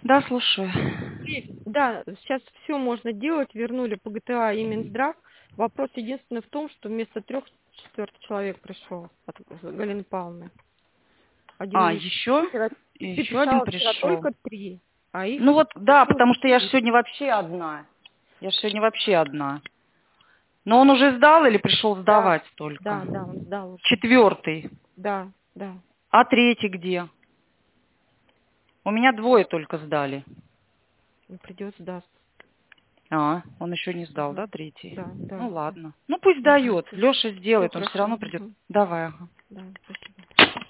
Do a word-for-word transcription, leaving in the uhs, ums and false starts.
Да, слушаю. И, да, сейчас все можно делать, вернули по ГТА и Минздрав. Вопрос единственный в том, что вместо трех четвертый человек пришел от Галины Павловны. Один А, из еще? вчера, ты Еще один писала вчера пришел. только три, а их Ну вот, да, пришло потому что я же четыре. сегодня вообще одна. Я же сегодня вообще одна. Но он уже сдал или пришел Да, сдавать только? да, да, он сдал уже. Четвертый. Да, да. А третий где? У меня двое только сдали. Он придет, сдаст. А, он еще не сдал, Мгм. да, третий? Да, да, Ну да. ладно. Ну пусть Мгм. дает. Леша Все сделает, он все хорошо. равно придет. Мгм. Давай, ага. Да, спасибо.